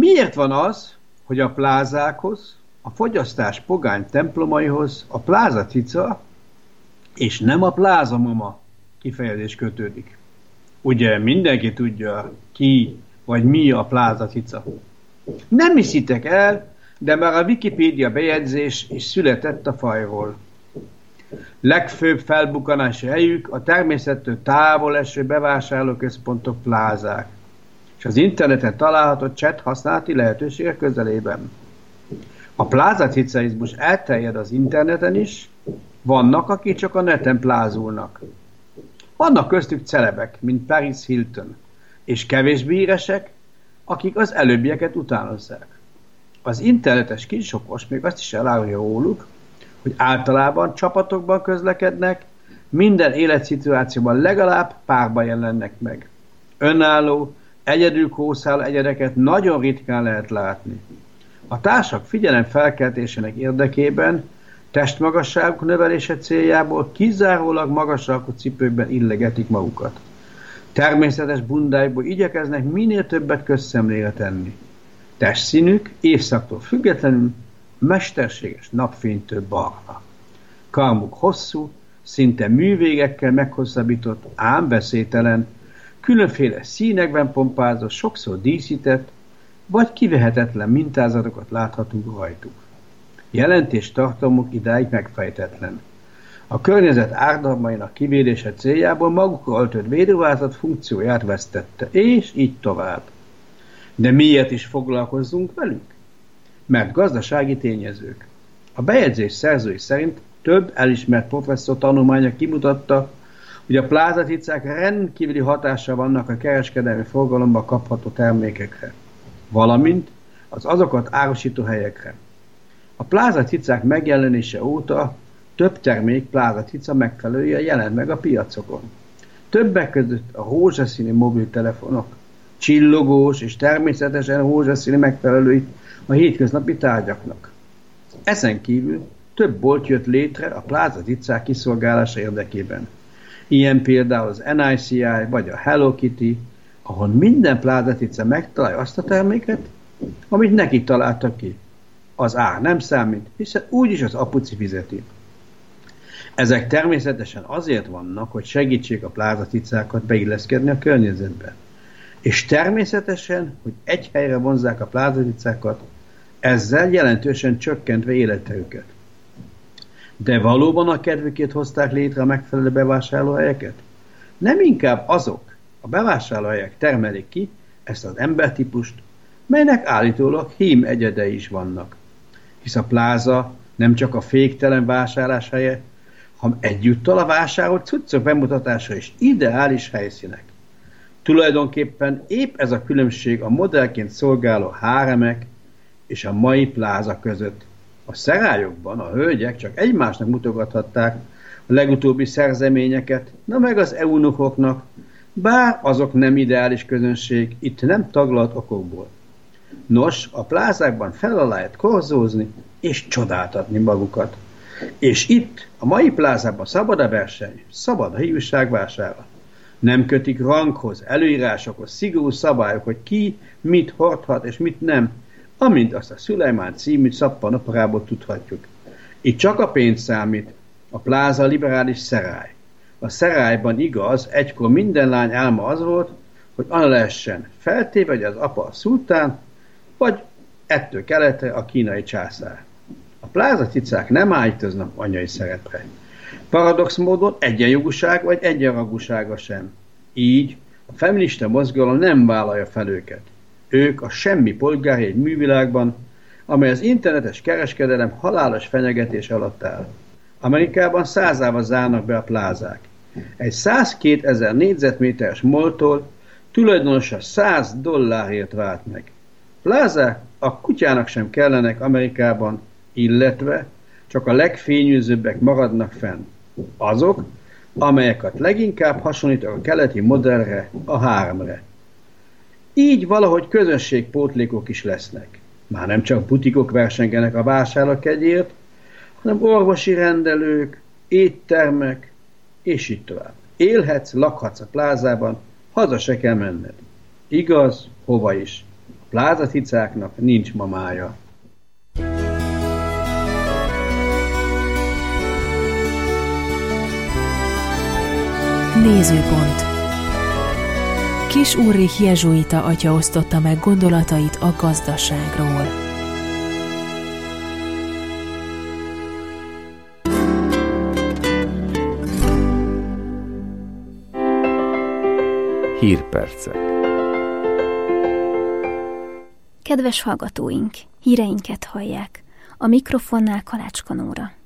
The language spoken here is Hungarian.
Miért van az, hogy a plázákhoz, a fogyasztás pogány templomaihoz a plázacica és nem a plázamama kifejezés kötődik? Ugye mindenki tudja, ki vagy mi a plázacica. Nem hiszitek el, de már a Wikipédia bejegyzés is született a fajról. Legfőbb felbukkanási helyük a természettől távol eső bevásárlóközpontok, plázák, és az interneten található chat használati lehetőségek közelében. A plázacicaizmus elterjed az interneten is, vannak, akik csak a neten plázulnak. Vannak köztük celebek, mint Paris Hilton, és kevésbé híresek, akik az előbbieket utánozzák. Az internetes kisokos még azt is elárulja róluk, hogy általában csapatokban közlekednek, minden életszituációban legalább párban jelennek meg. Önálló, egyedül kószáló egyedeket nagyon ritkán lehet látni. A társak figyelemfelkeltésének érdekében testmagasságuk növelése céljából kizárólag magas sarkú cipőkben illegetik magukat. Természetes bundájukból igyekeznek minél többet közszemlére tenni. Testszínük évszaktól függetlenül mesterséges napfénytől barna. Karmuk hosszú, szinte művégekkel meghosszabbított, ám beszédtelen, különféle színekben pompázó, sokszor díszített, vagy kivehetetlen mintázatokat láthatunk rajtuk. Jelentés tartalmuk idáig megfejtetlen. A környezet árdalmainak kivédése céljából magukra öltött védővázat funkcióját vesztette, és így tovább. De miért is foglalkozzunk velük? Mert gazdasági tényezők. A bejegyzés szerzői szerint több elismert professzor tanulmánya kimutatta, hogy a plázaticák rendkívüli hatással vannak a kereskedelmi forgalomba kapható termékekre, valamint az azokat árusító helyekre. A plázacicák megjelenése óta több termék plázacica megfelelője jelent meg a piacokon. Többek között a rózsaszínű mobiltelefonok, csillogós és természetesen rózsaszínű megfelelői a hétköznapi tárgyaknak. Ezen kívül több bolt jött létre a plázacicák kiszolgálása érdekében. Ilyen például az NICI vagy a Hello Kitty, ahol minden plázacica megtalálja azt a terméket, amit neki találtak ki. Az ár nem számít, hiszen úgyis az apuci fizeti. Ezek természetesen azért vannak, hogy segítsék a plázacicákat beilleszkedni a környezetbe. És természetesen, hogy egy helyre vonzzák a plázacicákat, ezzel jelentősen csökkentve életterüket. De valóban a kedvükért hozták létre a megfelelő bevásárlóhelyeket? Nem inkább azok, a bevásárlóhelyek termelik ki ezt az embertípust, melynek állítólag hím egyedei is vannak. Hisz a pláza nem csak a féktelen vásárlás helye, hanem egyúttal a vásárolt cuccok bemutatása is ideális helyszínek. Tulajdonképpen épp ez a különbség a modellként szolgáló háremek és a mai pláza között. A szerályokban a hölgyek csak egymásnak mutogathatták a legutóbbi szerzeményeket, na meg az eunuchoknak, bár azok nem ideális közönség, itt nem taglalt okokból. Nos, a plázákban fel alá lehet korzózni és csodáltatni magukat. És itt, a mai plázában szabad a verseny, szabad a hívűság vásárlat. Nem kötik ranghoz, előírásokhoz, szigorú szabályok, hogy ki mit hordhat és mit nem, amint azt a Szulejmán című szappanoperából tudhatjuk. Itt csak a pénz számít, a pláza liberális szerály. A szerályban igaz, egykor minden lány álma az volt, hogy Anna lehessen feltéve, hogy az apa a szultán, vagy ettől keletre a kínai császár. A plázacicák nem állítoznak anyai szerepre. Paradox módon egyenjogúság vagy egyenrangúsága sem. Így a feminista mozgalom nem vállalja fel őket. Ők a semmi polgári egy művilágban, amely az internetes kereskedelem halálos fenyegetés alatt áll. Amerikában százával zárnak be a plázák. Egy 102 000 négyzetméteres moltól tulajdonosa $100 vált meg. Plázák a kutyának sem kellenek Amerikában, illetve csak a legfényűzőbbek maradnak fenn. Azok, amelyeket leginkább hasonlítanak a keleti modellre, a háromre. Így valahogy közönségpótlékok is lesznek. Már nem csak butikok versengenek a vásárlókegyért, hanem orvosi rendelők, éttermek, és így tovább. Élhetsz, lakhatsz a plázában, haza se kell menned. Igaz, hova is. Plázacicáknak nincs mamája. Nézőpont. Kiss Ulrich jezsuita atya osztotta meg gondolatait a gazdaságról. Hírpercek. Kedves hallgatóink, híreinket hallják. A mikrofonnál Kalácska Nóra.